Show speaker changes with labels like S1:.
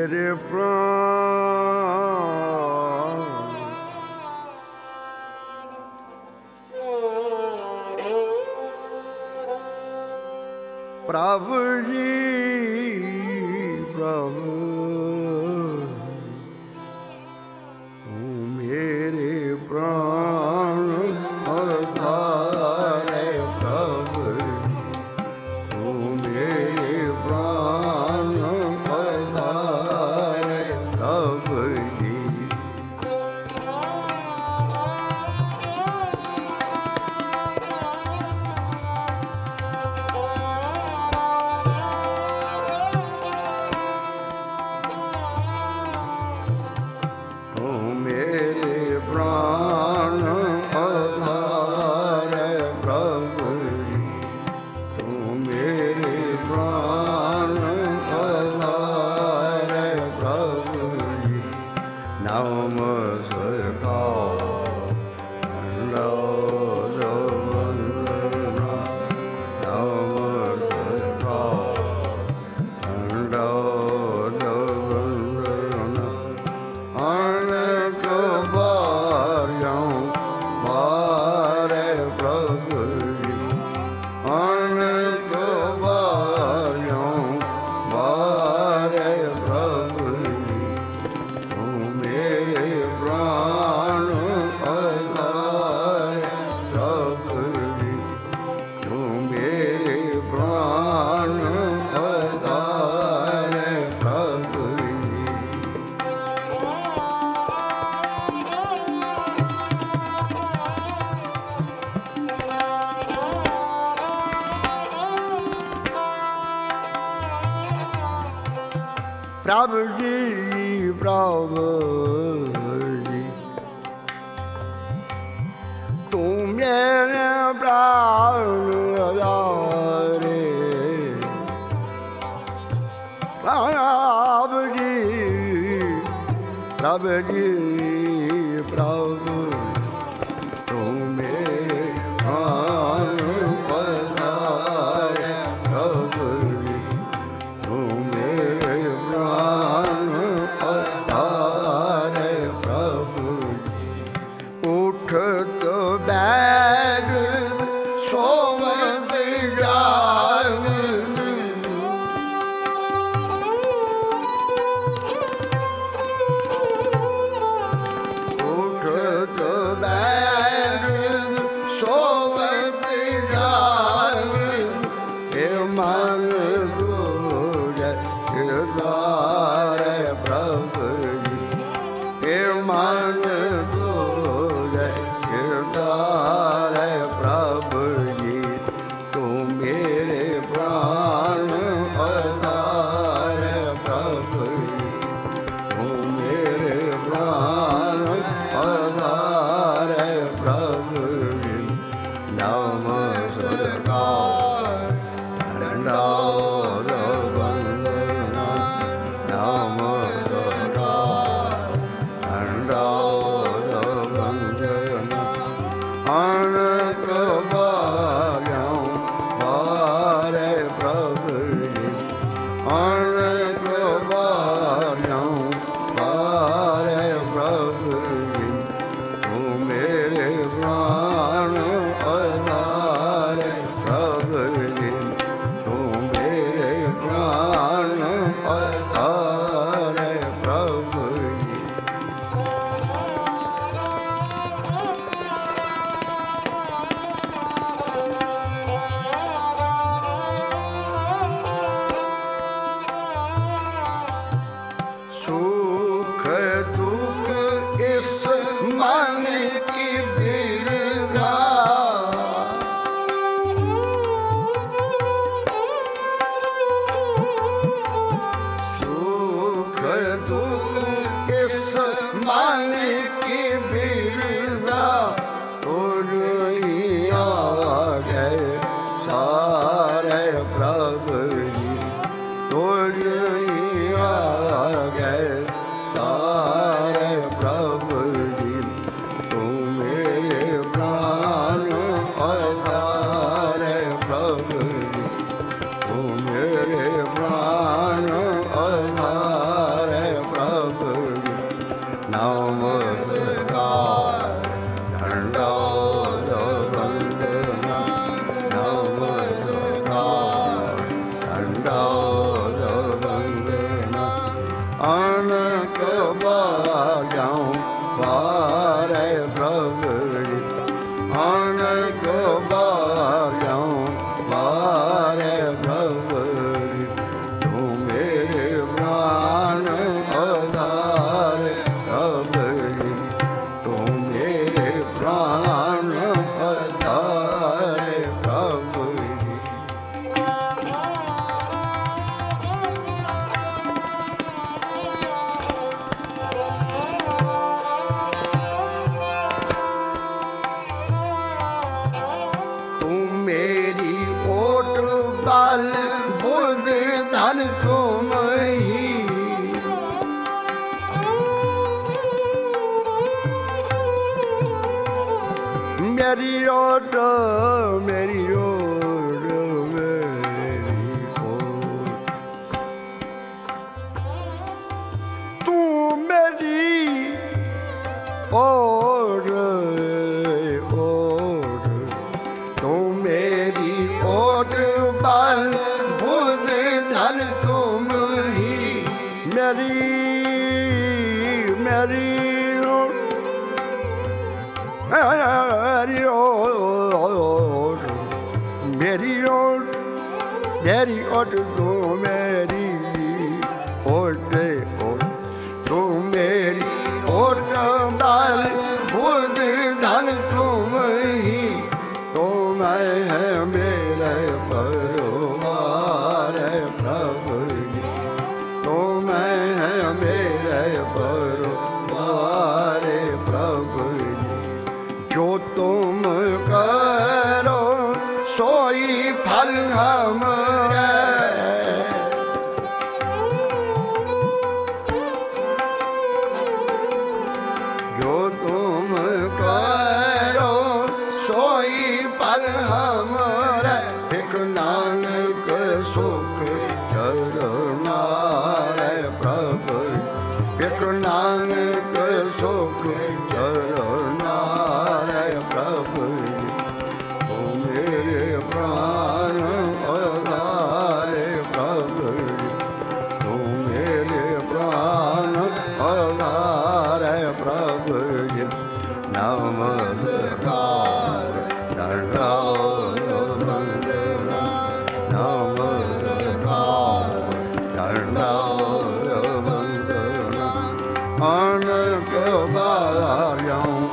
S1: मेरे प्राण प्रभु जी प्रभु तू मेरे प्राण पधारे प्रभु तू मेरे प्राण पधारे प्रभु जी प्रभु जी प्रभु जी तू मेरे प्राण रे प्रभु जी प्रभु जी प्रभु तू मेरे प्राण पधारे प्रभु जी तू मेरे प्राण पधारे प्रभु उठत बैठ सोवत जाग उठत बैठ सोवत जाग हे मन दारे प्रभु जी हे मन दारे प्रभु जी तू मेरे प्राण पधारे प्रभु जी तू मेरे प्राण पधारे प्रभु जी नमस्कार दंडवत मेरे प्राण आधार प्रभु जी नमस्कार दंडवत वंदना नमस्कार दंडवत वंदना अनक बाग्यां पारे प्रभु जी अनक बाग्यां पारे प्रभु जी तू मेरे प्राण आधार प्रभु जी तू मेरे प्राण आधार प्रभु जी मेरी ओट बाल बुद्ध धन तुम ही मेरी ओट मेरी ओट मेरी ओट तू मेरी ओट ओट तू मेरी ओट बाल बुद्ध धन तुम ही मेरी मेरी ओट मेरी ओट मेरी ओट मेरी ओट तू मेरी ओट ओट तू मेरी ओट बाल बुद्ध धन तुम ही तुम है मेरे परिवार प्रभु जी तुम है मेरे परिवार प्रभु जी जो तुम करो सोई फल हमारे जो तुम करो सोई पल हमारे एक नानक सुख चरणारे प्रभु एक नानक सुख चरणारे प्रभु ओ मेरे प्राण आधार प्रभु ओ मेरे प्राण आधार प्रभु नमस्कार दंडवत वंदना नमस्कार दंडवत वंदना अनक बाग्यां